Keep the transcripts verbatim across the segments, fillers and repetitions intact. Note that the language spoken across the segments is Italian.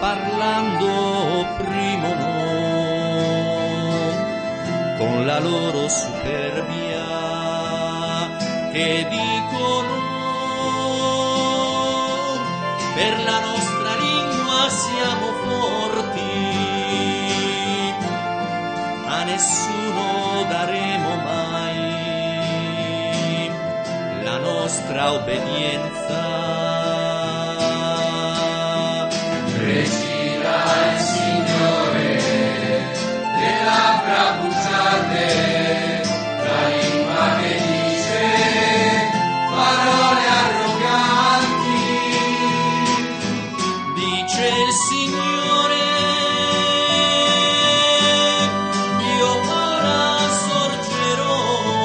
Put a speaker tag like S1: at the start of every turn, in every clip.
S1: parlando opprimono con la loro superbia, che dicono per la nostra lingua siamo forti, a nessuno daremo mai la nostra obbedienza.
S2: Recita il Signore le labbra bucciate, la lingua che dice parole arroganti.
S1: Dice il Signore, io ora sorgerò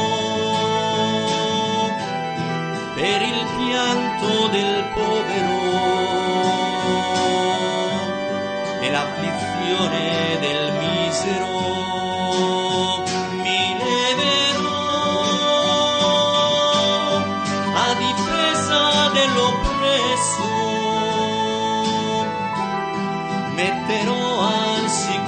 S1: per il pianto del povero e l'afflizione del misero, mi leverò a difesa dell'oppresso, metterò al sicuro